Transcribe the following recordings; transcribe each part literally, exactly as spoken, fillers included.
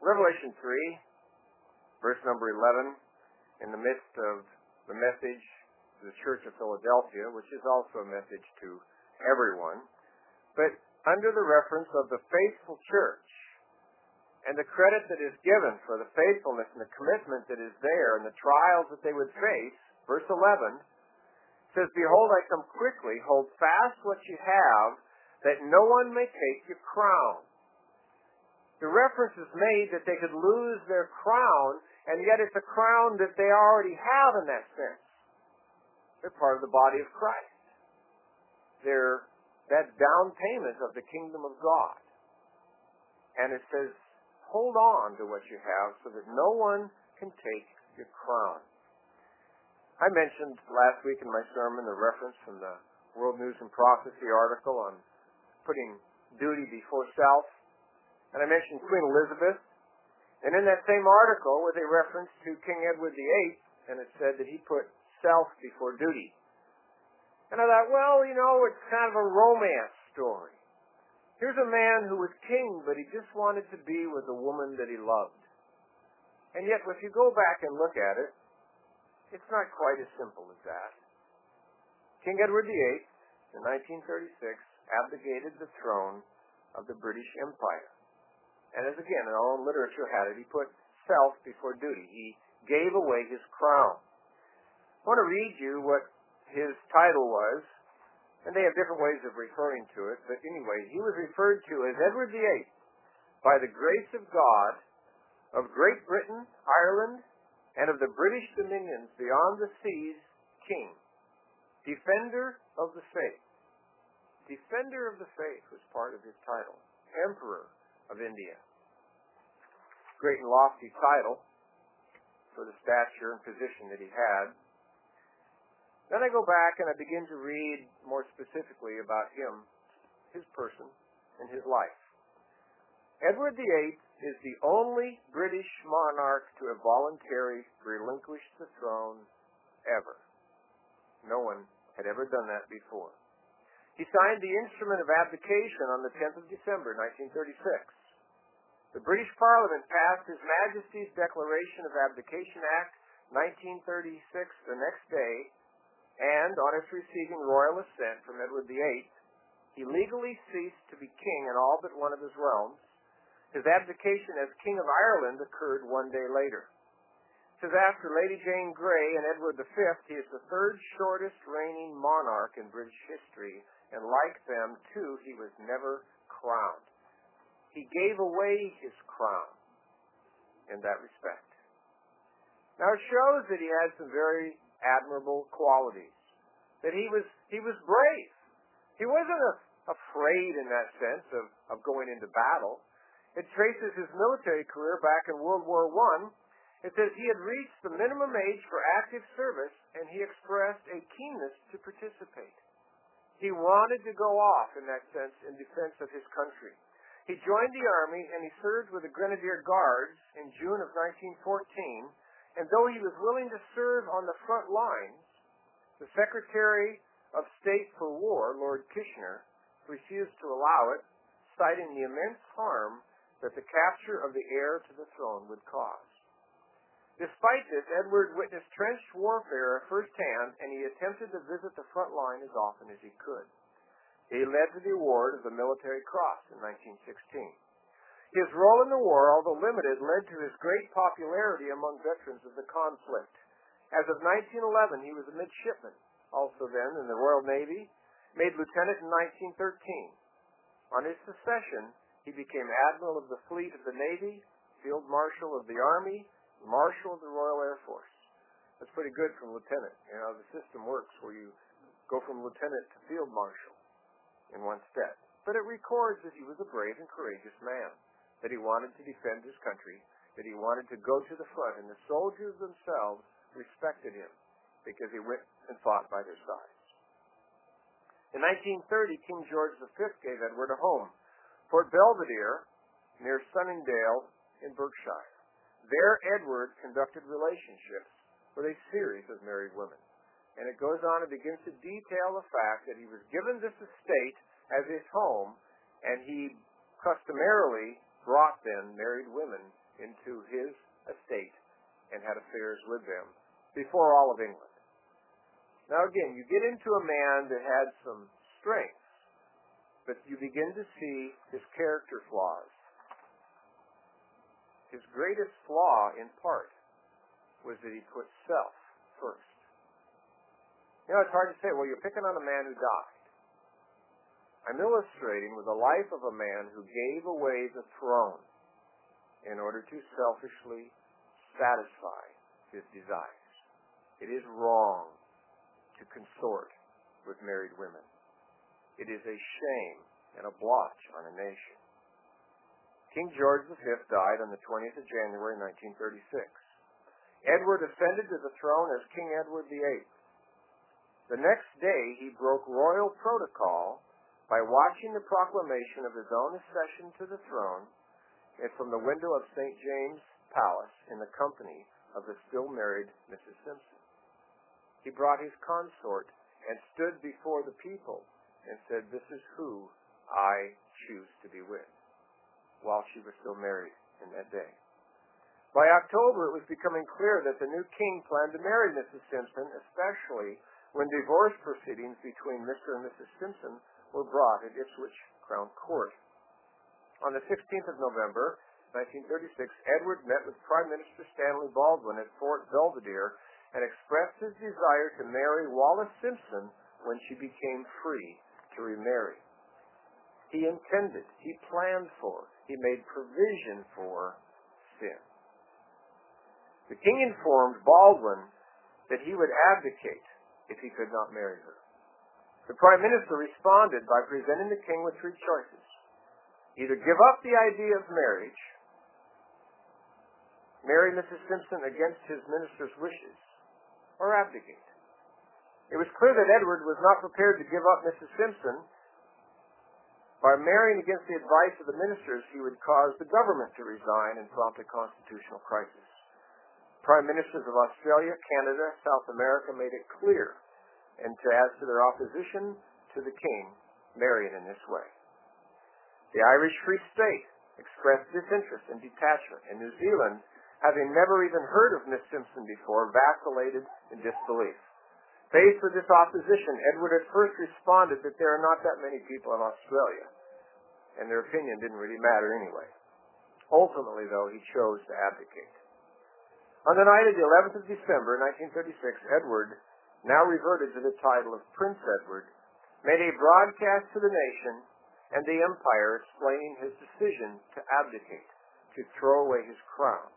Revelation three, verse number eleven, in the midst of the message to the Church of Philadelphia, which is also a message to everyone, but under the reference of the faithful church, and the credit that is given for the faithfulness and the commitment that is there and the trials that they would face, verse eleven says, Behold, I come quickly, hold fast what you have, that no one may take your crown. The reference is made that they could lose their crown, and yet it's a crown that they already have in that sense. They're part of the body of Christ. They're that down payment of the kingdom of God. And it says, hold on to what you have so that no one can take your crown. I mentioned last week in my sermon the reference from the World News and Prophecy article on putting duty before self. And I mentioned Queen Elizabeth. And in that same article was a reference to King Edward the Eighth, and it said that he put self before duty. And I thought, well, you know, it's kind of a romance story. Here's a man who was king, but he just wanted to be with a woman that he loved. And yet, if you go back and look at it, it's not quite as simple as that. King Edward the Eighth, in nineteen thirty-six, abdicated the throne of the British Empire. And as again, in our own literature had it, he put self before duty. He gave away his crown. I want to read you what his title was. And they have different ways of referring to it, but anyway, he was referred to as Edward the Eighth, by the grace of God, of Great Britain, Ireland, and of the British dominions beyond the seas, King, Defender of the Faith. Defender of the Faith was part of his title. Emperor of India. Great and lofty title for the stature and position that he had. Then I go back and I begin to read more specifically about him, his person, and his life. Edward the Eighth is the only British monarch to have voluntarily relinquished the throne ever. No one had ever done that before. He signed the instrument of abdication on the tenth of December, nineteen thirty-six. The British Parliament passed His Majesty's Declaration of Abdication Act, nineteen thirty-six, the next day, and on its receiving royal assent from Edward the Eighth, he legally ceased to be king in all but one of his realms. His abdication as King of Ireland occurred one day later. It says after Lady Jane Grey and Edward the Fifth, he is the third shortest reigning monarch in British history, and like them, too, he was never crowned. He gave away his crown in that respect. Now it shows that he had some very admirable qualities. That he was he was brave. He wasn't a, afraid in that sense of, of going into battle. It traces his military career back in World War One. It says he had reached the minimum age for active service, and he expressed a keenness to participate. He wanted to go off, in that sense, in defense of his country. He joined the Army, and he served with the Grenadier Guards in June of nineteen fourteen, and though he was willing to serve on the front lines, the Secretary of State for War, Lord Kitchener, refused to allow it, citing the immense harm that the capture of the heir to the throne would cause. Despite this, Edward witnessed trenched warfare firsthand, and he attempted to visit the front line as often as he could. He led to the award of the Military Cross in nineteen sixteen. His role in the war, although limited, led to his great popularity among veterans of the conflict. As of nineteen eleven, he was a midshipman, also then in the Royal Navy, made lieutenant in nineteen thirteen. On his succession, he became Admiral of the Fleet of the Navy, Field Marshal of the Army, Marshal of the Royal Air Force. That's pretty good from lieutenant. You know, the system works where you go from lieutenant to Field Marshal in one step. But it records that he was a brave and courageous man, that he wanted to defend his country, that he wanted to go to the front, and the soldiers themselves respected him because he went and fought by their sides. In nineteen thirty, King George the Fifth gave Edward a home, Fort Belvedere, near Sunningdale in Berkshire. There, Edward conducted relationships with a series of married women. And it goes on and begins to detail the fact that he was given this estate as his home, and he customarily brought then married women into his estate and had affairs with them before all of England. Now again, you get into a man that had some strengths, but you begin to see his character flaws. His greatest flaw, in part, was that he put self first. You know, it's hard to say, well, you're picking on a man who died. I'm illustrating with the life of a man who gave away the throne in order to selfishly satisfy his desires. It is wrong to consort with married women. It is a shame and a blotch on a nation. King George the Fifth died on the twentieth of January, nineteen thirty-six. Edward ascended to the throne as King Edward the Eighth. The next day, he broke royal protocol by watching the proclamation of his own accession to the throne and from the window of Saint James Palace in the company of the still married Missus Simpson. He brought his consort and stood before the people and said, "This is who I choose to be with," while she was still married in that day. By October, it was becoming clear that the new king planned to marry Missus Simpson, especially when divorce proceedings between Mister and Missus Simpson were brought at Ipswich Crown Court. On the sixteenth of November, nineteen thirty-six, Edward met with Prime Minister Stanley Baldwin at Fort Belvedere and expressed his desire to marry Wallis Simpson when she became free to remarry. He intended, he planned for, he made provision for sin. The king informed Baldwin that he would abdicate if he could not marry her. The Prime Minister responded by presenting the king with three choices. Either give up the idea of marriage, marry Missus Simpson against his minister's wishes, or abdicate. It was clear that Edward was not prepared to give up Missus Simpson. By marrying against the advice of the ministers, he would cause the government to resign and prompt a constitutional crisis. Prime Ministers of Australia, Canada, South America made it clear, and to as to their opposition to the king marrying in this way. The Irish Free State expressed disinterest and detachment, and New Zealand, having never even heard of Miss Simpson before, vacillated in disbelief. Faced with this opposition, Edward at first responded that there are not that many people in Australia, and their opinion didn't really matter anyway. Ultimately, though, he chose to abdicate. On the night of the eleventh of December, nineteen thirty-six, Edward, now reverted to the title of Prince Edward, made a broadcast to the nation and the empire explaining his decision to abdicate, to throw away his crown,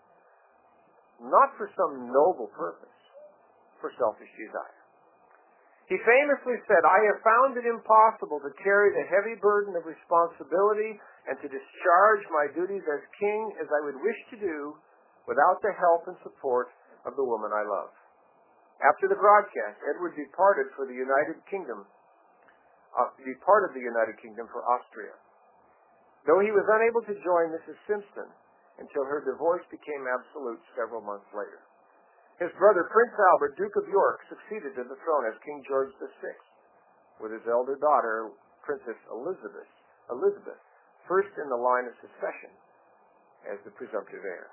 not for some noble purpose, for selfish desire. He famously said, "I have found it impossible to carry the heavy burden of responsibility and to discharge my duties as king as I would wish to do without the help and support of the woman I love." After the broadcast, Edward departed for the United Kingdom, uh, departed the United Kingdom for Austria. Though he was unable to join Missus Simpson until her divorce became absolute several months later. His brother, Prince Albert, Duke of York, succeeded to the throne as King George the Sixth, with his elder daughter, Princess Elizabeth, Elizabeth, first in the line of succession as the presumptive heir.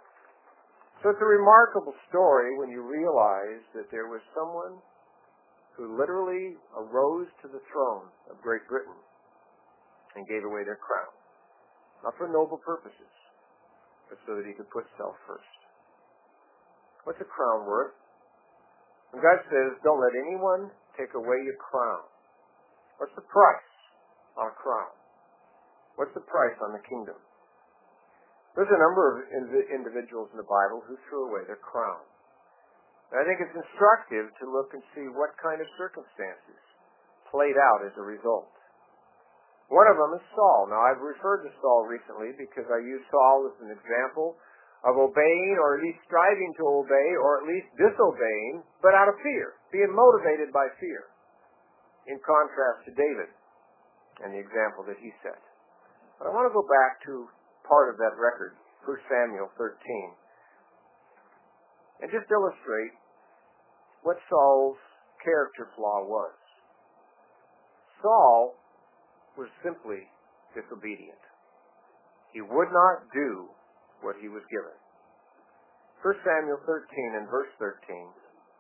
So it's a remarkable story when you realize that there was someone who literally arose to the throne of Great Britain and gave away their crown, not for noble purposes, but so that he could put self first. What's a crown worth? When God says, "Don't let anyone take away your crown," what's the price on a crown? What's the price on the kingdom? There's a number of individuals in the Bible who threw away their crown. And I think it's instructive to look and see what kind of circumstances played out as a result. One of them is Saul. Now, I've referred to Saul recently because I use Saul as an example of obeying, or at least striving to obey, or at least disobeying, but out of fear, being motivated by fear, in contrast to David and the example that he set. But I want to go back to part of that record, First Samuel thirteen, and just illustrate what Saul's character flaw was. Saul was simply disobedient. He would not do what he was given. First Samuel thirteen and verse thirteen.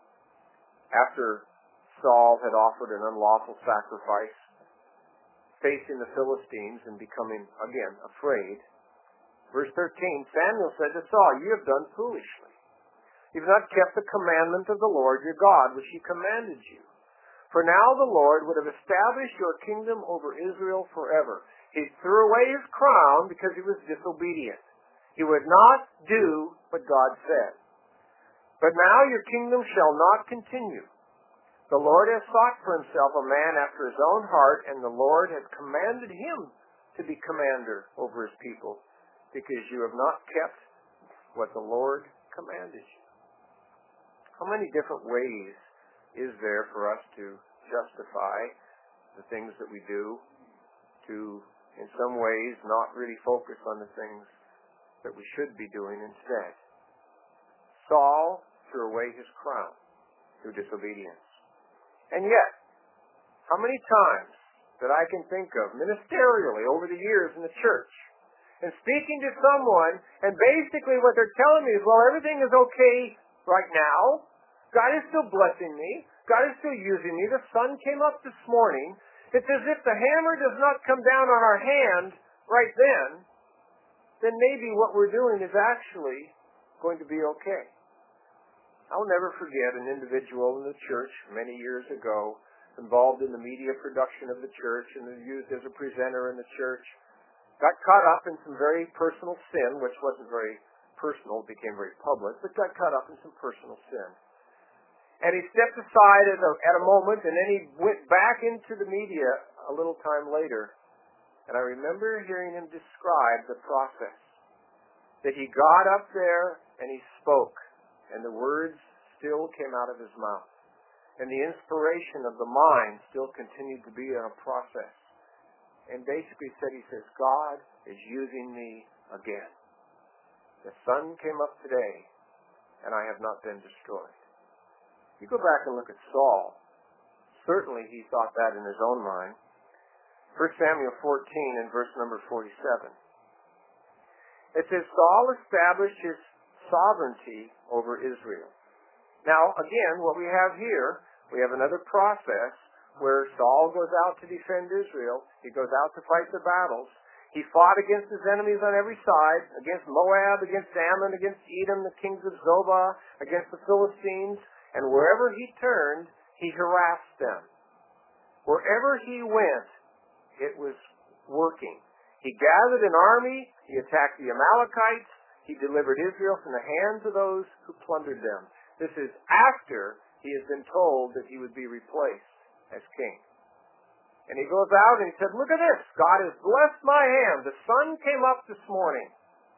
After Saul had offered an unlawful sacrifice, facing the Philistines and becoming, again, afraid, verse thirteen, Samuel said to Saul, "You have done foolishly. You have not kept the commandment of the Lord your God, which he commanded you. For now the Lord would have established your kingdom over Israel forever." He threw away his crown because he was disobedient. He would not do what God said. "But now your kingdom shall not continue. The Lord has sought for himself a man after his own heart, and the Lord has commanded him to be commander over his people, because you have not kept what the Lord commanded you." How many different ways is there for us to justify the things that we do, to, in some ways, not really focus on the things that we should be doing instead? Saul threw away his crown through disobedience. And yet, how many times that I can think of ministerially over the years in the church, and speaking to someone, and basically what they're telling me is, well, everything is okay right now. God is still blessing me. God is still using me. The sun came up this morning. It's as if the hammer does not come down on our hand right then, then maybe what we're doing is actually going to be okay. I'll never forget an individual in the church many years ago, involved in the media production of the church and was used as a presenter in the church, got caught up in some very personal sin, which wasn't very personal, it became very public, but got caught up in some personal sin. And he stepped aside at a, at a moment, and then he went back into the media a little time later. And I remember hearing him describe the process. That he got up there and he spoke, and the words still came out of his mouth. And the inspiration of the mind still continued to be in a process. And basically said, he says, God is using me again. The sun came up today, and I have not been destroyed. You go back and look at Saul. Certainly he thought that in his own mind. First Samuel fourteen and verse number forty-seven. It says, Saul established his sovereignty over Israel. Now, again, what we have here, we have another process where Saul goes out to defend Israel. He goes out to fight the battles. He fought against his enemies on every side, against Moab, against Ammon, against Edom, the kings of Zobah, against the Philistines. And wherever he turned, he harassed them. Wherever he went, it was working. He gathered an army. He attacked the Amalekites. He delivered Israel from the hands of those who plundered them. This is after he has been told that he would be replaced as king. And he goes out and he said, look at this. God has blessed my hand. The sun came up this morning.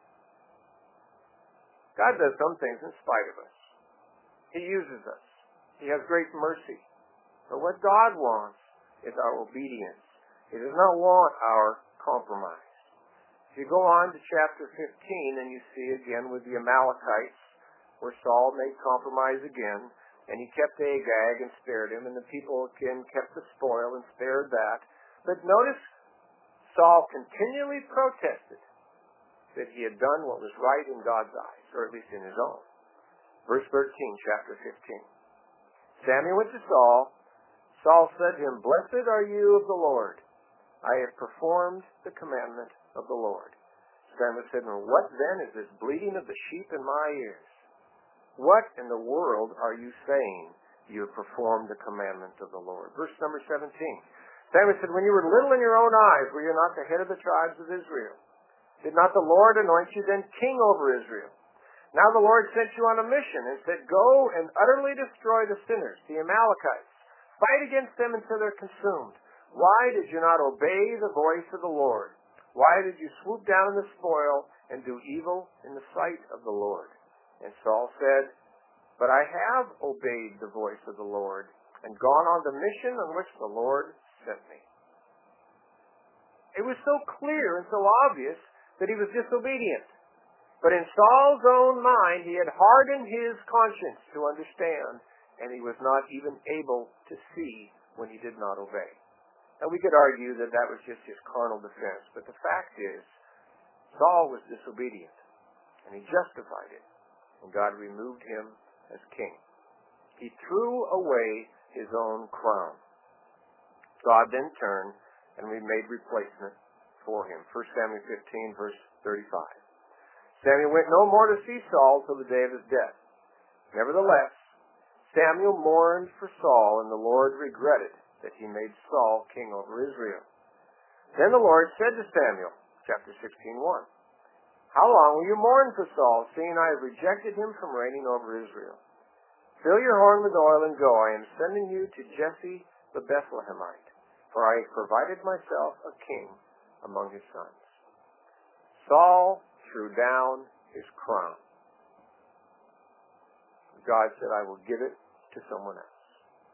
God does some things in spite of us. He uses us. He has great mercy. But what God wants is our obedience. He does not want our compromise. If you go on to chapter fifteen, and you see again with the Amalekites, where Saul made compromise again, and he kept Agag and spared him, and the people again kept the spoil and spared that. But notice, Saul continually protested that he had done what was right in God's eyes, or at least in his own. Verse thirteen, chapter fifteen. Samuel went to Saul. Saul said to him, Blessed are you of the Lord. I have performed the commandment of the Lord. Samuel said, well, what then is this bleating of the sheep in my ears? What in the world are you saying? You have performed the commandment of the Lord. Verse number seventeen. Samuel said, when you were little in your own eyes, were you not the head of the tribes of Israel? Did not the Lord anoint you then king over Israel? Now the Lord sent you on a mission and said, go and utterly destroy the sinners, the Amalekites. Fight against them until they're consumed. Why did you not obey the voice of the Lord? Why did you swoop down in the spoil and do evil in the sight of the Lord? And Saul said, but I have obeyed the voice of the Lord and gone on the mission on which the Lord sent me. It was so clear and so obvious that he was disobedient. But in Saul's own mind, he had hardened his conscience to understand, and he was not even able to see when he did not obey. Now, we could argue that that was just his carnal defense, but the fact is, Saul was disobedient, and he justified it, and God removed him as king. He threw away his own crown. God then turned and we made replacement for him. First Samuel fifteen, verse thirty-five. Samuel went no more to see Saul till the day of his death. Nevertheless, Samuel mourned for Saul, and the Lord regretted that he made Saul king over Israel. Then the Lord said to Samuel, chapter sixteen, one, How long will you mourn for Saul, seeing I have rejected him from reigning over Israel? Fill your horn with oil and go. I am sending you to Jesse the Bethlehemite, for I have provided myself a king among his sons. Saul threw down his crown. God said, I will give it to someone else.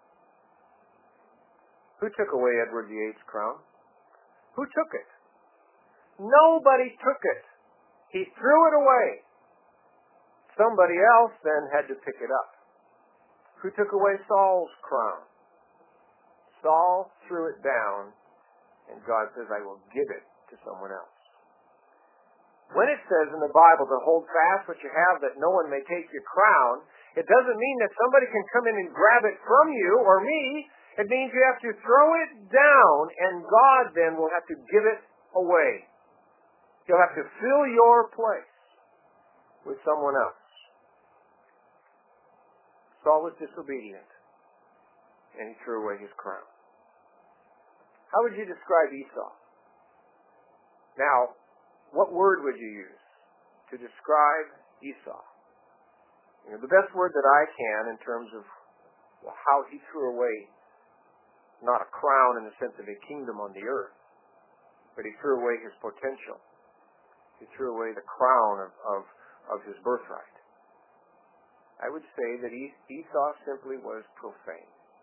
Who took away Edward the Eighth's crown? Who took it? Nobody took it. He threw it away. Somebody else then had to pick it up. Who took away Saul's crown? Saul threw it down, and God says, I will give it to someone else. When it says in the Bible to hold fast what you have that no one may take your crown, it doesn't mean that somebody can come in and grab it from you or me. It means you have to throw it down, and God then will have to give it away. He'll have to fill your place with someone else. Saul was disobedient, and he threw away his crown. How would you describe Esau? Now, what word would you use to describe Esau? You know, the best word that I can in terms of well, how he threw away not a crown in the sense of a kingdom on the earth, but he threw away his potential. He threw away the crown of, of, of his birthright. I would say that Esau simply was profane.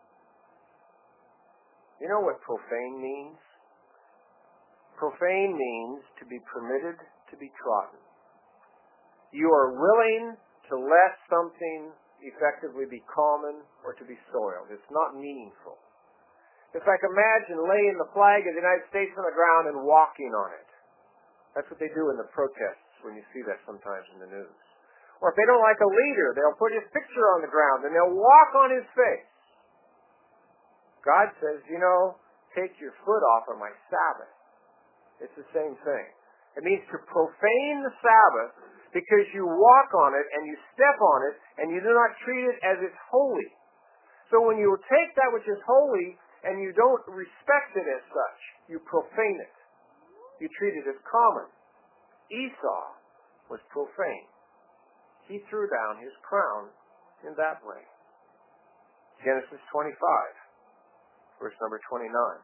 You know what profane means? Profane means to be permitted to be trodden. You are willing to let something effectively be common or to be soiled. It's not meaningful. It's like imagine laying the flag of the United States on the ground and walking on it. That's what they do in the protests when you see that sometimes in the news. Or if they don't like a leader, they'll put his picture on the ground and they'll walk on his face. God says, you know, take your foot off of my Sabbath. It's the same thing. It means to profane the Sabbath because you walk on it and you step on it and you do not treat it as it's holy. So when you take that which is holy and you don't respect it as such, you profane it. You treat it as common. Esau was profane. He threw down his crown in that way. Genesis twenty-five, verse number twenty-nine.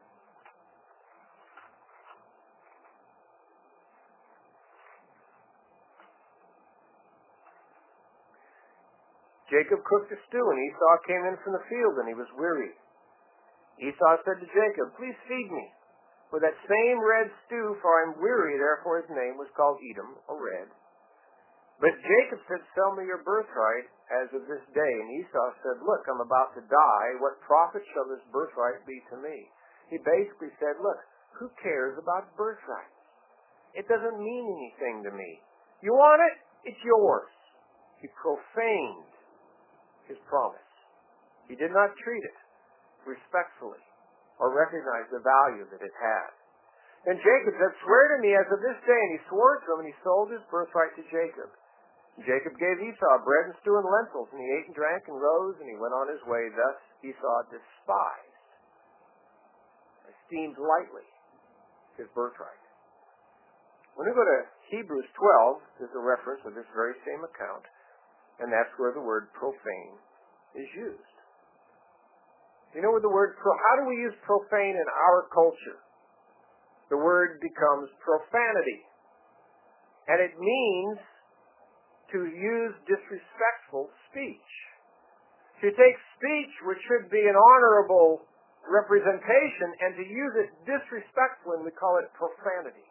Jacob cooked a stew, and Esau came in from the field, and he was weary. Esau said to Jacob, Please feed me with that same red stew, for I am weary. Therefore his name was called Edom, or red. But Jacob said, Sell me your birthright as of this day. And Esau said, Look, I'm about to die. What profit shall this birthright be to me? He basically said, Look, who cares about birthrights? It doesn't mean anything to me. You want it? It's yours. He profaned his promise. He did not treat it respectfully or recognize the value that it had. And Jacob said, Swear to me as of this day. And he swore to him, and he sold his birthright to Jacob. Jacob gave Esau bread and stew and lentils, and he ate and drank and rose, and he went on his way. Thus Esau despised, esteemed lightly, his birthright. When we go to Hebrews twelve, there's a reference of this very same account, and that's where the word profane is used. You know what the word, how do we use profane in our culture? The word becomes profanity. And it means to use disrespectful speech. To take speech which should be an honorable representation and to use it disrespectfully, we call it profanity.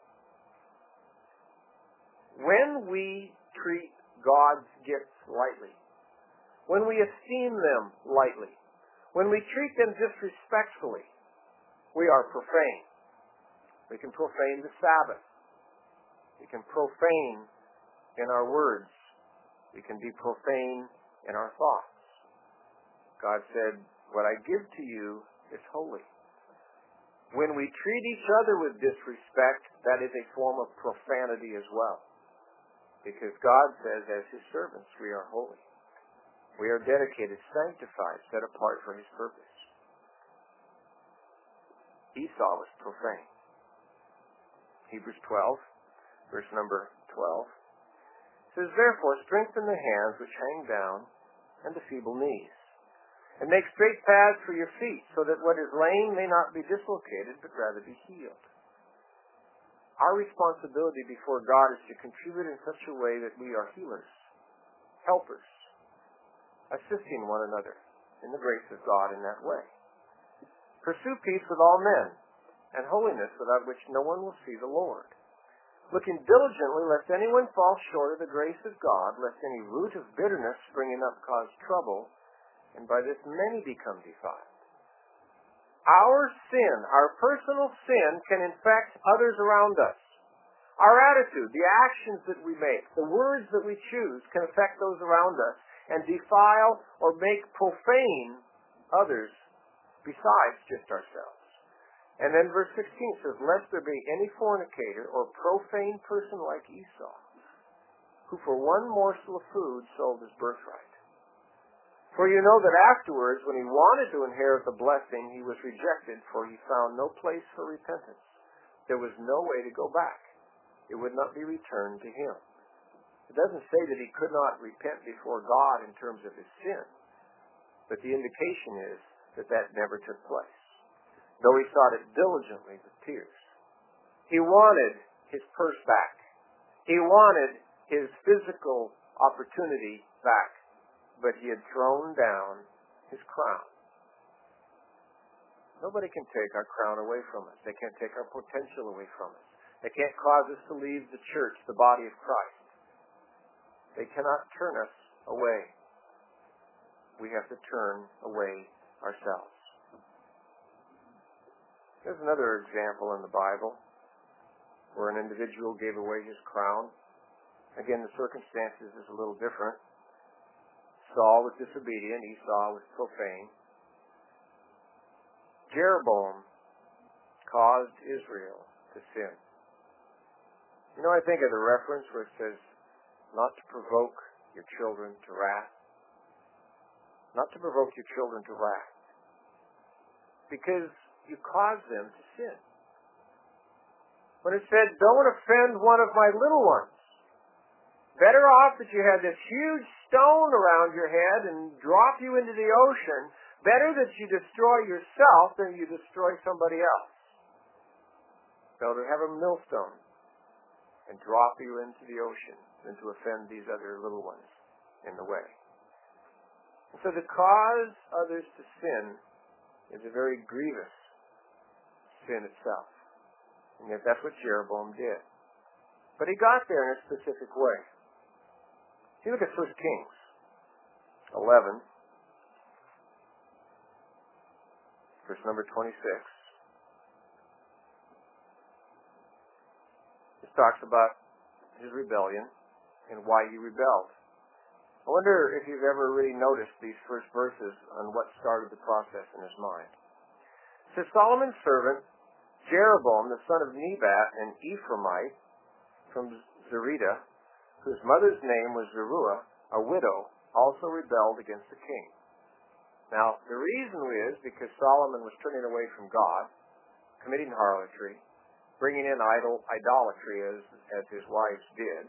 When we treat God's gifts lightly, when we esteem them lightly, when we treat them disrespectfully, we are profane. We can profane the Sabbath. We can profane in our words. We can be profane in our thoughts. God said, what I give to you is holy. When we treat each other with disrespect, that is a form of profanity as well. Because God says, as His servants, we are holy. We are dedicated, sanctified, set apart for His purpose. Esau was profane. Hebrews twelve, verse number twelve, says, therefore, strengthen the hands which hang down and the feeble knees, and make straight paths for your feet, so that what is lame may not be dislocated, but rather be healed. Our responsibility before God is to contribute in such a way that we are healers, helpers, assisting one another in the grace of God in that way. Pursue peace with all men, and holiness without which no one will see the Lord. Looking diligently lest anyone fall short of the grace of God, lest any root of bitterness springing up cause trouble, and by this many become defiled. Our sin, our personal sin, can infect others around us. Our attitude, the actions that we make, the words that we choose can affect those around us and defile or make profane others besides just ourselves. And then verse sixteen says, lest there be any fornicator or profane person like Esau, who for one morsel of food sold his birthright. For you know that afterwards, when he wanted to inherit the blessing, he was rejected, for he found no place for repentance. There was no way to go back. It would not be returned to him. It doesn't say that he could not repent before God in terms of his sin, but the indication is that that never took place, though he sought it diligently with tears. He wanted his purse back. He wanted his physical opportunity back, but he had thrown down his crown. Nobody can take our crown away from us. They can't take our potential away from us. They can't cause us to leave the church, the body of Christ. They cannot turn us away. We have to turn away ourselves. There's another example in the Bible where an individual gave away his crown. Again, the circumstances is a little different. Saul was disobedient. Esau was profane. Jeroboam caused Israel to sin. You know, I think of the reference where it says, not to provoke your children to wrath. Not to provoke your children to wrath. Because you cause them to sin. When it said, don't offend one of my little ones. Better off that you had this huge stone around your head and drop you into the ocean. Better that you destroy yourself than you destroy somebody else. So to have a millstone and drop you into the ocean than to offend these other little ones in the way. And so to cause others to sin is a very grievous sin itself. And yet that's what Jeroboam did. But he got there in a specific way. If you look at First Kings eleven, verse number twenty-six, this talks about his rebellion and why he rebelled. I wonder if you've ever really noticed these first verses on what started the process in his mind. It says, Solomon's servant, Jeroboam, the son of Nebat, an Ephraimite from Zerida, whose mother's name was Zeruiah, a widow, also rebelled against the king. Now, the reason is because Solomon was turning away from God, committing harlotry, bringing in idol idolatry as, as his wives did,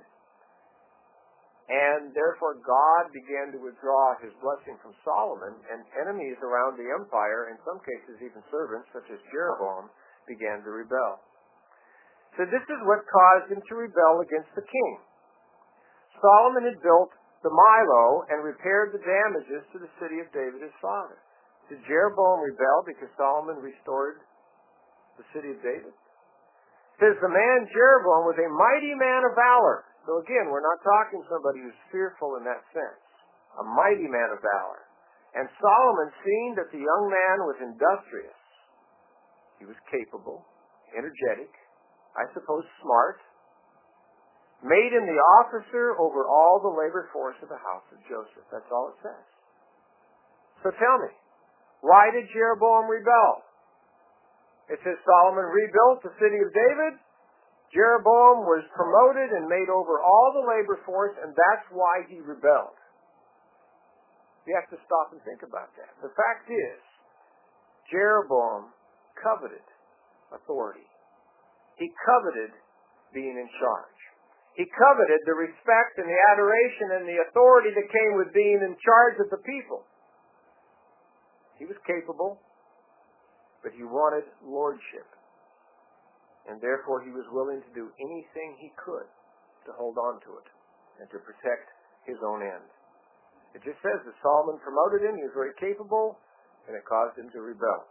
and therefore God began to withdraw his blessing from Solomon, and enemies around the empire, in some cases even servants such as Jeroboam, began to rebel. So this is what caused him to rebel against the king. Solomon had built the Milo and repaired the damages to the city of David his father. Did Jeroboam rebel because Solomon restored the city of David? It says the man Jeroboam was a mighty man of valor. So again, we're not talking somebody who's fearful in that sense. A mighty man of valor. And Solomon, seeing that the young man was industrious, he was capable, energetic, I suppose smart, made him the officer over all the labor force of the house of Joseph. That's all it says. So tell me, why did Jeroboam rebel? It says Solomon rebuilt the city of David. Jeroboam was promoted and made over all the labor force, and that's why he rebelled. You have to stop and think about that. The fact is, Jeroboam coveted authority. He coveted being in charge. He coveted the respect and the adoration and the authority that came with being in charge of the people. He was capable, but he wanted lordship. And therefore he was willing to do anything he could to hold on to it and to protect his own end. It just says that Solomon promoted him, he was very capable, and it caused him to rebel.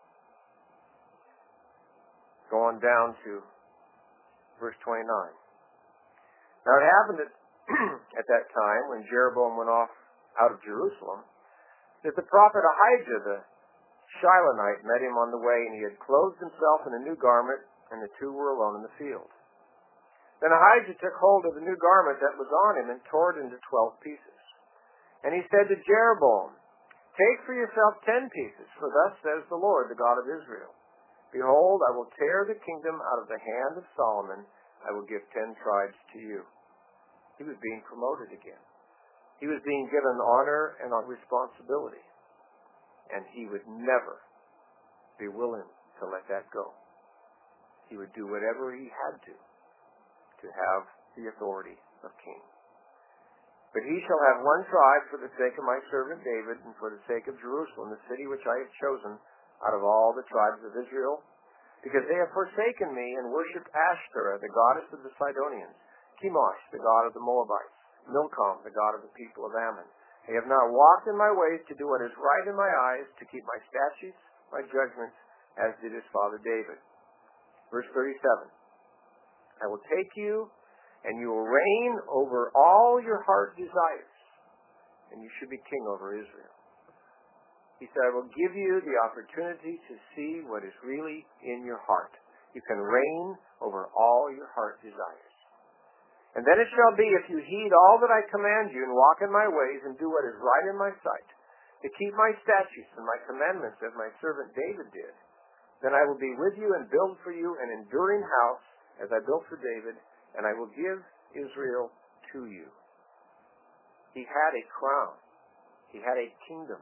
Go on down to verse twenty-nine. Now it happened at, at that time when Jeroboam went off out of Jerusalem that the prophet Ahijah the Shilonite met him on the way, and he had clothed himself in a new garment, and the two were alone in the field. Then Ahijah took hold of the new garment that was on him and tore it into twelve pieces. And he said to Jeroboam, "Take for yourself ten pieces, for thus says the Lord, the God of Israel. Behold, I will tear the kingdom out of the hand of Solomon. I will give ten tribes to you." He was being promoted again. He was being given honor and responsibility. And he would never be willing to let that go. He would do whatever he had to to have the authority of king. "But he shall have one tribe for the sake of my servant David and for the sake of Jerusalem, the city which I have chosen out of all the tribes of Israel, because they have forsaken me and worshipped Ashtoreth, the goddess of the Sidonians, Chemosh, the god of the Moabites, Milcom, the god of the people of Ammon. They have not walked in my ways to do what is right in my eyes, to keep my statutes, my judgments, as did his father David." Verse thirty-seven. "I will take you, and you will reign over all your heart desires, and you should be king over Israel." He said, "I will give you the opportunity to see what is really in your heart. You can reign over all your heart desires. And then it shall be, if you heed all that I command you and walk in my ways and do what is right in my sight, to keep my statutes and my commandments as my servant David did, then I will be with you and build for you an enduring house as I built for David, and I will give Israel to you." He had a crown. He had a kingdom.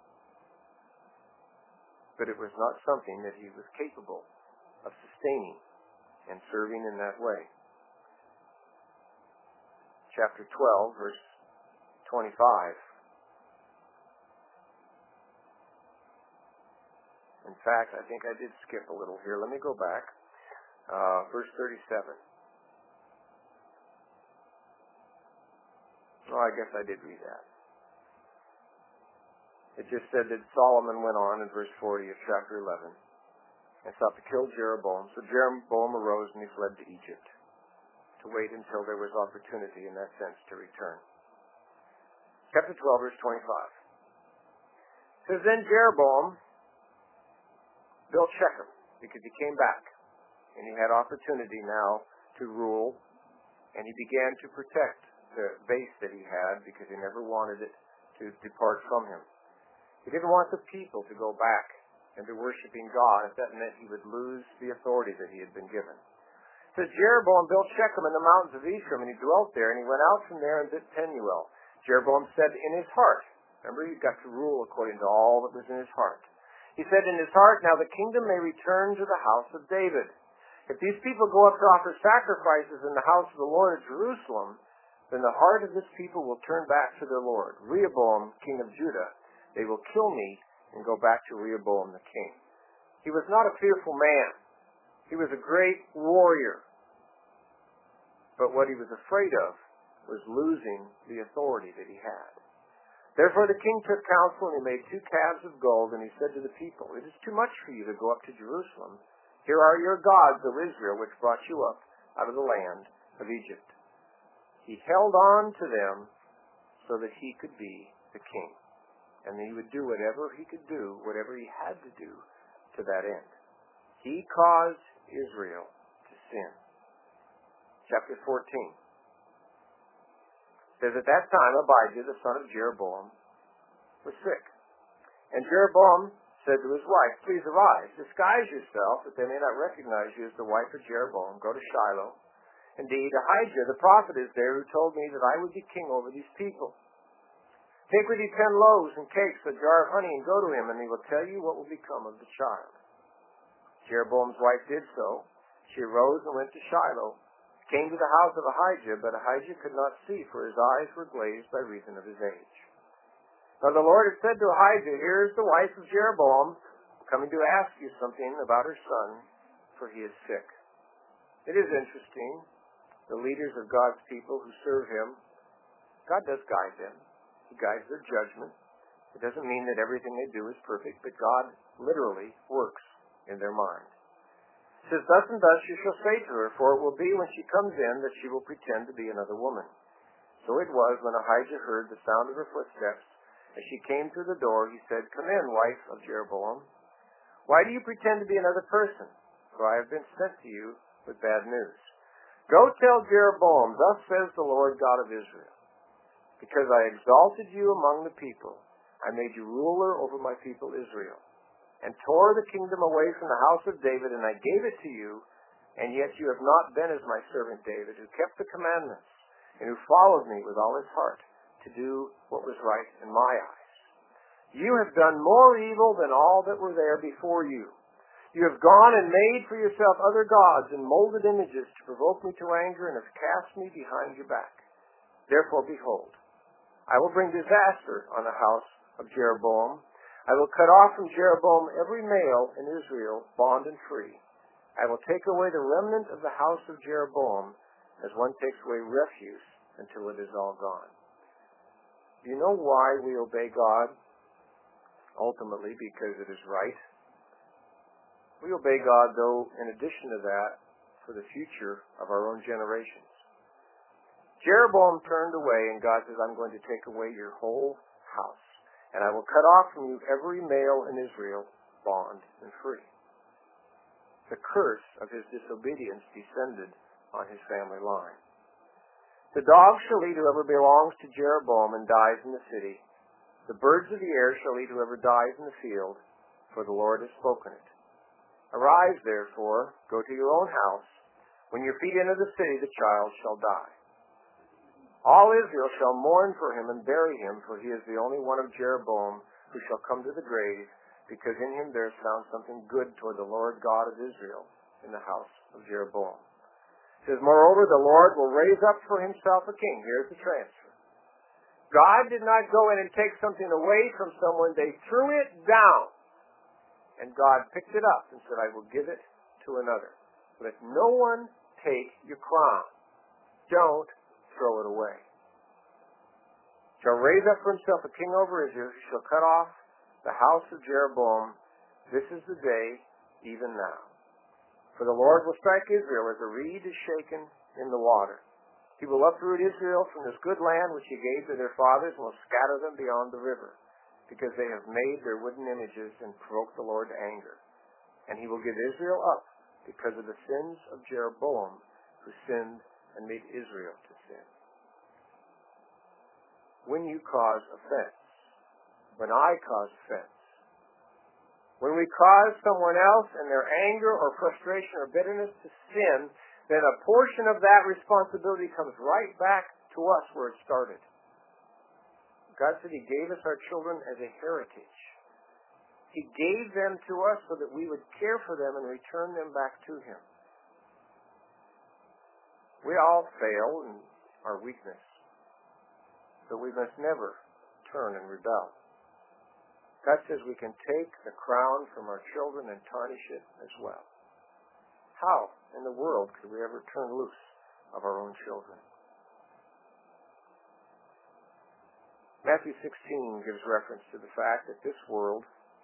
But it was not something that he was capable of sustaining and serving in that way. Chapter twelve, verse twenty-five. In fact, I think I did skip a little here. Let me go back. Uh, verse thirty-seven. Oh, I guess I did read that. It just said that Solomon went on in verse forty of chapter eleven and sought to kill Jeroboam. So Jeroboam arose and he fled to Egypt to wait until there was opportunity in that sense to return. Chapter twelve, verse twenty-five. It says, "Then Jeroboam built Shechem because he came back and he had opportunity now to rule, and he began to protect the base that he had because he never wanted it to depart from him. He didn't want the people to go back into worshiping God if that meant he would lose the authority that he had been given. So Jeroboam built Shechem in the mountains of Ephraim, and he dwelt there, and he went out from there and built Penuel. Jeroboam said in his heart," remember, he got to rule according to all that was in his heart. He said in his heart, "Now the kingdom may return to the house of David. If these people go up to offer sacrifices in the house of the Lord at Jerusalem, then the heart of this people will turn back to their Lord. Rehoboam, king of Judah, they will kill me and go back to Rehoboam the king." He was not a fearful man. He was a great warrior. But what he was afraid of was losing the authority that he had. Therefore the king took counsel, and he made two calves of gold, and he said to the people, "It is too much for you to go up to Jerusalem. Here are your gods, O Israel, which brought you up out of the land of Egypt." He held on to them so that he could be the king. And he would do whatever he could do, whatever he had to do to that end. He caused Israel to sin. Chapter fourteen. It says, at that time Abijah, the son of Jeroboam, was sick. And Jeroboam said to his wife, please arise, disguise yourself, that they may not recognize you as the wife of Jeroboam. Go to Shiloh. Indeed, Ahijah the prophet is there, who told me that I would be king over these people. Take with you ten loaves and cakes, a jar of honey, and go to him, and he will tell you what will become of the child. Jeroboam's wife did so. She arose and went to Shiloh, came to the house of Ahijah, but Ahijah could not see, for his eyes were glazed by reason of his age. Now the Lord had said to Ahijah, here is the wife of Jeroboam, coming to ask you something about her son, for he is sick. It is interesting, the leaders of God's people who serve him, God does guide them. He guides their judgment. It doesn't mean that everything they do is perfect, but God literally works in their mind. It says, thus and thus you shall say to her, for it will be when she comes in that she will pretend to be another woman. So it was when Ahijah heard the sound of her footsteps. As she came through the door, he said, come in, wife of Jeroboam. Why do you pretend to be another person? For I have been sent to you with bad news. Go tell Jeroboam, thus says the Lord God of Israel, because I exalted you among the people, I made you ruler over my people Israel, and tore the kingdom away from the house of David, and I gave it to you, and yet you have not been as my servant David, who kept the commandments, and who followed me with all his heart, to do what was right in my eyes. You have done more evil than all that were there before you. You have gone and made for yourself other gods and molded images to provoke me to anger, and have cast me behind your back. Therefore, behold, I will bring disaster on the house of Jeroboam. I will cut off from Jeroboam every male in Israel, bond and free. I will take away the remnant of the house of Jeroboam, as one takes away refuse until it is all gone. Do you know why we obey God? Ultimately, because it is right. We obey God, though, in addition to that, for the future of our own generations. Jeroboam turned away, and God says, I'm going to take away your whole house, and I will cut off from you every male in Israel, bond and free. The curse of his disobedience descended on his family line. The dog shall eat whoever belongs to Jeroboam and dies in the city. The birds of the air shall eat whoever dies in the field, for the Lord has spoken it. Arise, therefore, go to your own house. When your feet enter the city, the child shall die. All Israel shall mourn for him and bury him, for he is the only one of Jeroboam who shall come to the grave, because in him there is found something good toward the Lord God of Israel in the house of Jeroboam. It says, moreover, the Lord will raise up for himself a king. Here's the transfer. God did not go in and take something away from someone. They threw it down. And God picked it up and said, I will give it to another. Let no one take your crown. Don't throw it away. Shall raise up for himself a king over Israel, who shall cut off the house of Jeroboam. This is the day, even now. For the Lord will strike Israel as a reed is shaken in the water. He will uproot Israel from this good land which he gave to their fathers, and will scatter them beyond the river, because they have made their wooden images and provoked the Lord to anger. And he will give Israel up because of the sins of Jeroboam, who sinned and made Israel to sin. When you cause offense, when I cause offense, when we cause someone else in their anger or frustration or bitterness to sin, then a portion of that responsibility comes right back to us where it started. God said he gave us our children as a heritage. He gave them to us so that we would care for them and return them back to him. We all fail in our weakness, but we must never turn and rebel. God says we can take the crown from our children and tarnish it as well. How in the world could we ever turn loose of our own children? Matthew sixteen gives reference to the fact that this world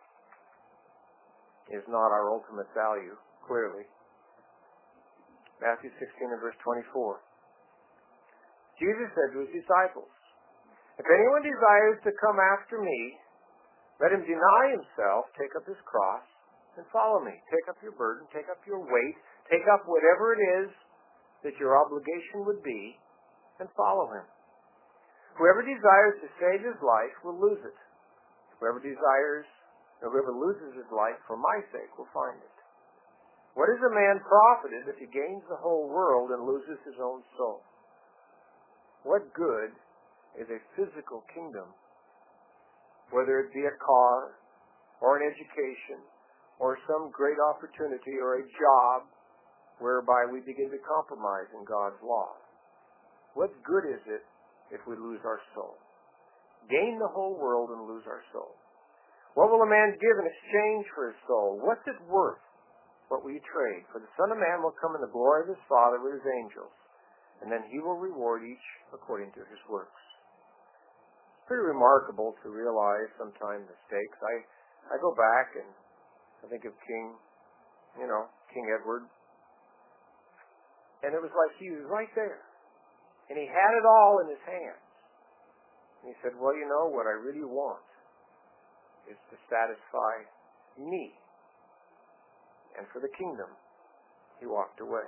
is not our ultimate value, clearly. Matthew sixteen and verse twenty-four. Jesus said to his disciples, if anyone desires to come after me, let him deny himself, take up his cross, and follow me. Take up your burden, take up your weight, take up whatever it is that your obligation would be, and follow him. Whoever desires to save his life will lose it. Whoever desires, or whoever loses his life for my sake will find it. What is a man profited if he gains the whole world and loses his own soul? What good is a physical kingdom, whether it be a car or an education or some great opportunity or a job whereby we begin to compromise in God's law? What good is it if we lose our soul? Gain the whole world and lose our soul. What will a man give in exchange for his soul? What's it worth? What will you trade? For the Son of Man will come in the glory of his Father with his angels, and then he will reward each according to his works. It's pretty remarkable to realize sometimes the stakes. I, I go back and I think of King, you know, King Edward, and it was like he was right there, and he had it all in his hands. And he said, well, you know, what I really want is to satisfy me. And for the kingdom, he walked away.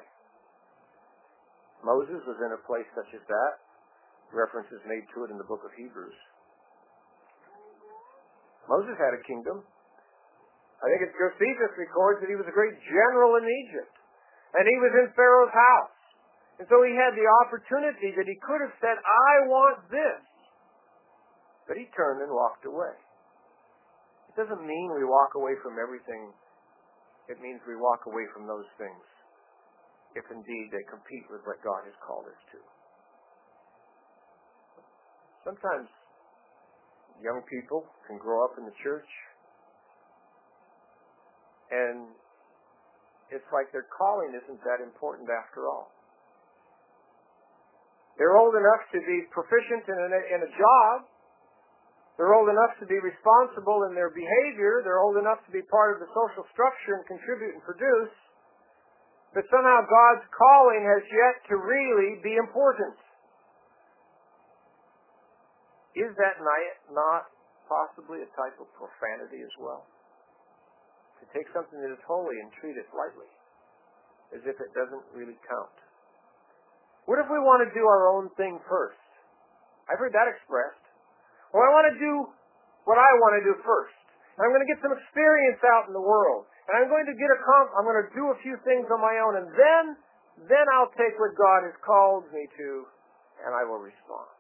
Moses was in a place such as that. Reference is made to it in the book of Hebrews. Moses had a kingdom. I think it's Josephus records that he was a great general in Egypt. And he was in Pharaoh's house. And so he had the opportunity that he could have said, I want this. But he turned and walked away. It doesn't mean we walk away from everything. It means we walk away from those things, if indeed they compete with what God has called us to. Sometimes young people can grow up in the church, and it's like their calling isn't that important after all. They're old enough to be proficient in a, in a job. They're old enough to be responsible in their behavior. They're old enough to be part of the social structure and contribute and produce. But somehow God's calling has yet to really be important. Is that not possibly a type of profanity as well? To take something that is holy and treat it lightly, as if it doesn't really count. What if we want to do our own thing first? I've heard that expressed. Well, I want to do what I want to do first. And I'm going to get some experience out in the world. And I'm going to get a comp- I'm going to do a few things on my own. And then, then I'll take what God has called me to, and I will respond.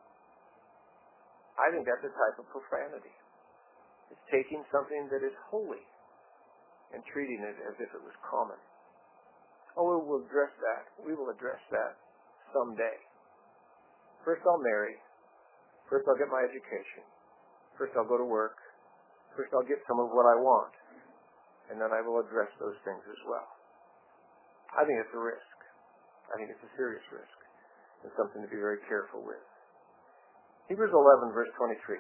I think that's a type of profanity. It's taking something that is holy and treating it as if it was common. Oh, we will address that. We will address that someday. First I'll marry. First I'll get my education. First I'll go to work. First I'll get some of what I want. And then I will address those things as well. I think it's a risk. I think it's a serious risk. And something to be very careful with. Hebrews eleven, verse twenty-three.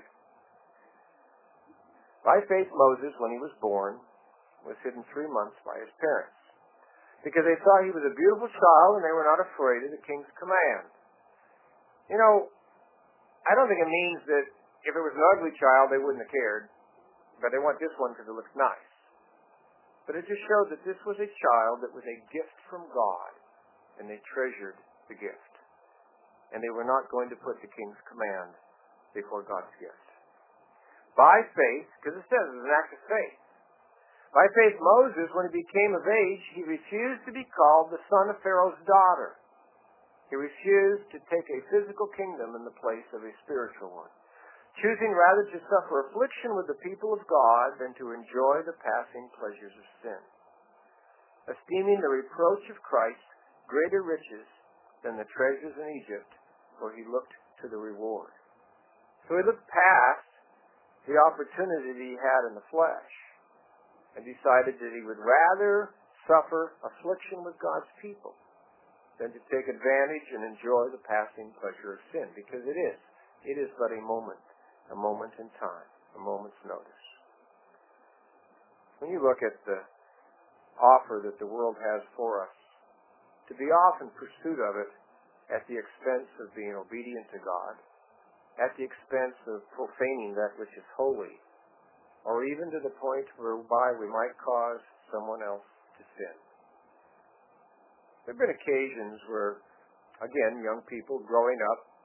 By faith Moses, when he was born, was hidden three months by his parents, because they thought he was a beautiful child and they were not afraid of the king's command. You know, I don't think it means that if it was an ugly child, they wouldn't have cared. But they want this one because it looks nice. But it just showed that this was a child that was a gift from God, and they treasured the gift. And they were not going to put the king's command before God's gift. By faith, because it says it was an act of faith. By faith, Moses, when he became of age, he refused to be called the son of Pharaoh's daughter. He refused to take a physical kingdom in the place of a spiritual one, choosing rather to suffer affliction with the people of God than to enjoy the passing pleasures of sin, esteeming the reproach of Christ greater riches than the treasures in Egypt, for he looked to the reward. So he looked past the opportunity that he had in the flesh and decided that he would rather suffer affliction with God's people than to take advantage and enjoy the passing pleasure of sin, because it is. It is but a moment, a moment in time, a moment's notice. When you look at the offer that the world has for us, to be off in pursuit of it at the expense of being obedient to God, at the expense of profaning that which is holy, or even to the point whereby we might cause someone else to sin. There have been occasions where, again, young people growing up,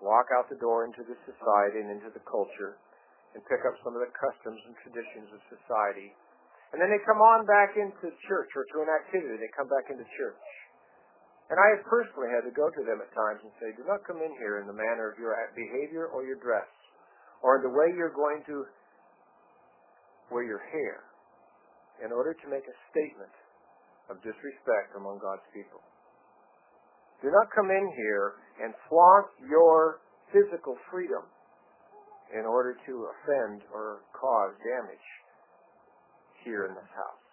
walk out the door into the society and into the culture and pick up some of the customs and traditions of society. And then they come on back into church or to an activity. They come back into church. And I have personally had to go to them at times and say, do not come in here in the manner of your behavior or your dress or in the way you're going to wear your hair in order to make a statement of disrespect among God's people. Do not come in here and flaunt your physical freedom in order to offend or cause damage here in this house.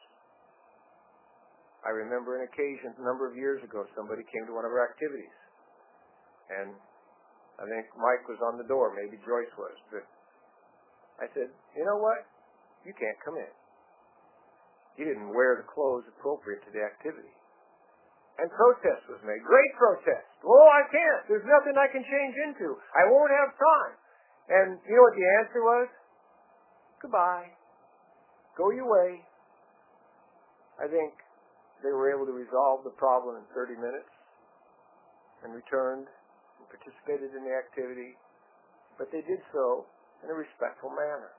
I remember an occasion a number of years ago, somebody came to one of our activities. And I think Mike was on the door, maybe Joyce was. But I said, you know what? You can't come in. He didn't wear the clothes appropriate to the activity. And protest was made. Great protest. Oh, I can't. There's nothing I can change into. I won't have time. And you know what the answer was? Goodbye. Go your way. I think they were able to resolve the problem in thirty minutes and returned and participated in the activity, but they did so in a respectful manner.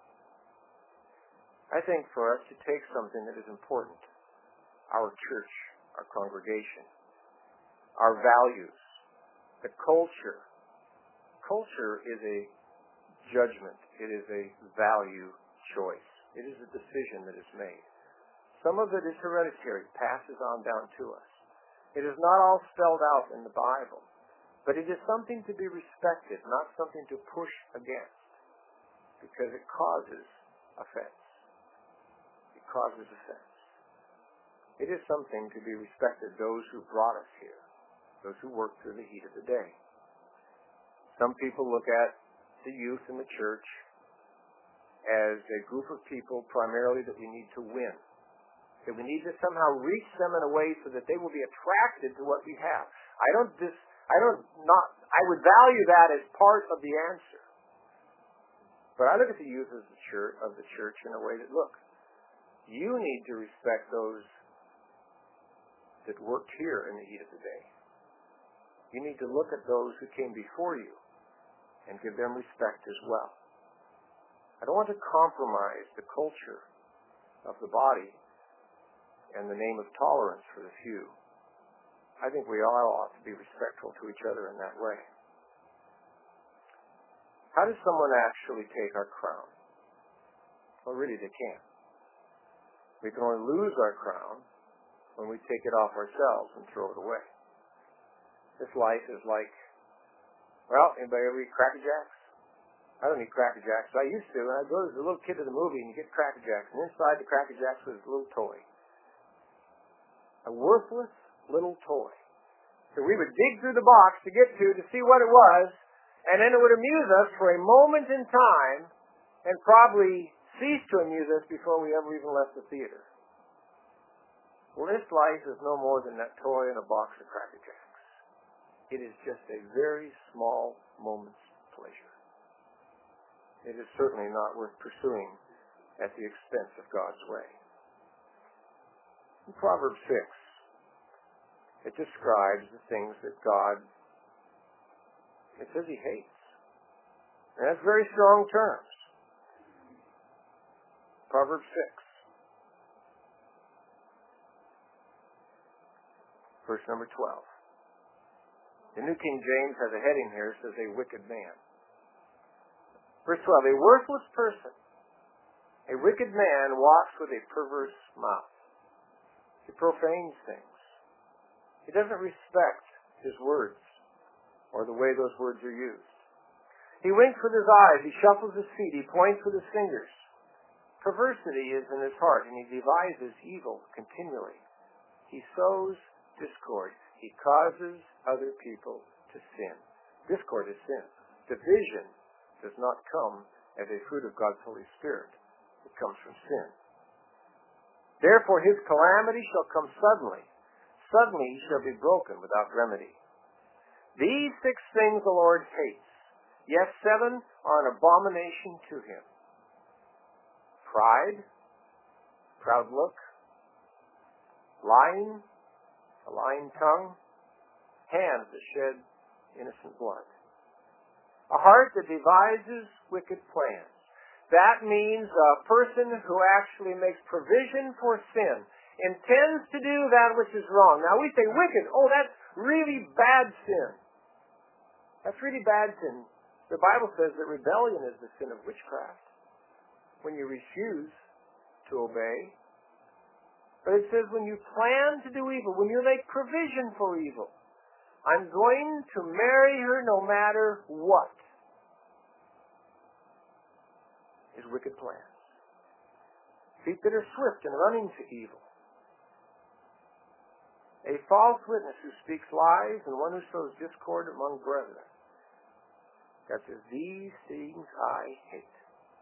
I think for us to take something that is important, our church, our congregation, our values, the culture. Culture is a judgment. It is a value choice. It is a decision that is made. Some of it is hereditary, passes on down to us. It is not all spelled out in the Bible, but it is something to be respected, not something to push against, because it causes offense. It causes offense. It is something to be respected, those who brought us here, those who worked through the heat of the day. Some people look at the youth in the church as a group of people primarily that we need to win, that we need to somehow reach them in a way so that they will be attracted to what we have. I don't dis, I don't not, I would value that as part of the answer. But I look at the youth as the church, of the church in a way that, look, you need to respect those that worked here in the heat of the day. You need to look at those who came before you and give them respect as well. I don't want to compromise the culture of the body in the name of tolerance for the few. I think we all ought to be respectful to each other in that way. How does someone actually take our crown? Well, really, they can't. We can only lose our crown when we take it off ourselves and throw it away. This life is like, well, anybody ever eat Cracker Jacks? I don't eat Cracker Jacks. I used to, and I'd go as a little kid to the movie and you get Cracker Jacks, and inside the Cracker Jacks was a little toy. A worthless little toy. So we would dig through the box to get to to see what it was, and then it would amuse us for a moment in time and probably cease to amuse us before we ever even left the theater. Well, this life is no more than that toy in a box of Cracker Jacks. It is just a very small moment's pleasure. It is certainly not worth pursuing at the expense of God's way. In Proverbs six, it describes the things that God, it says He hates. And that's very strong terms. Proverbs six. Verse number twelve. The New King James has a heading here that says a wicked man. Verse twelve. A worthless person, a wicked man walks with a perverse mouth. He profanes things. He doesn't respect his words or the way those words are used. He winks with his eyes. He shuffles his feet. He points with his fingers. Perversity is in his heart, and he devises evil continually. He sows discord. He causes other people to sin. Discord is sin. Division does not come as a fruit of God's Holy Spirit. It comes from sin. Therefore his calamity shall come suddenly. Suddenly he shall be broken without remedy. These six things the Lord hates. Yes, seven are an abomination to him. Pride, proud look, lying, a lying tongue, hands that shed innocent blood. A heart that devises wicked plans. That means a person who actually makes provision for sin, intends to do that which is wrong. Now we say wicked. Oh, that's really bad sin. That's really bad sin. The Bible says that rebellion is the sin of witchcraft, when you refuse to obey. But it says when you plan to do evil, when you make provision for evil, I'm going to marry her no matter what, is wicked plans. Feet that are swift in running to evil. A false witness who speaks lies and one who sows discord among brethren. God says, these things I hate.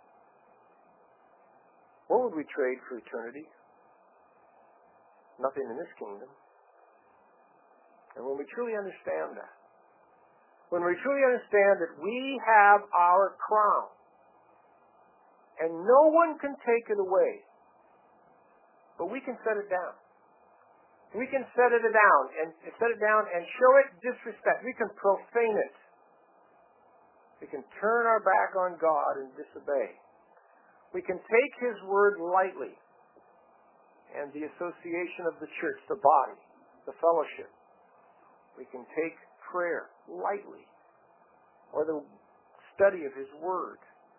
What would we trade for eternity? Nothing in this kingdom. And when we truly understand that, when we truly understand that we have our crown, and no one can take it away, but we can set it down. We can set it down and set it down and show it disrespect. We can profane it. We can turn our back on God and disobey. We can take His word lightly, and the association of the church, the body, the fellowship. We can take prayer lightly, or the study of His word,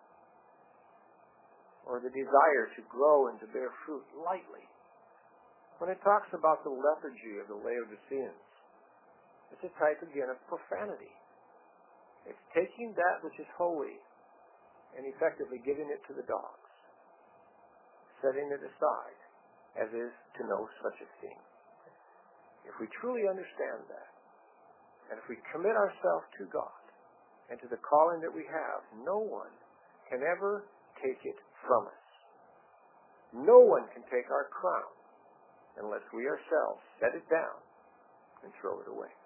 or the desire to grow and to bear fruit lightly. When it talks about the lethargy of the Laodiceans, it's a type again of profanity. It's taking that which is holy and effectively giving it to the dogs, setting it aside, as is to no such a thing. If we truly understand that, and if we commit ourselves to God and to the calling that we have, no one can ever take it from us. No one can take our crown unless we ourselves set it down and throw it away.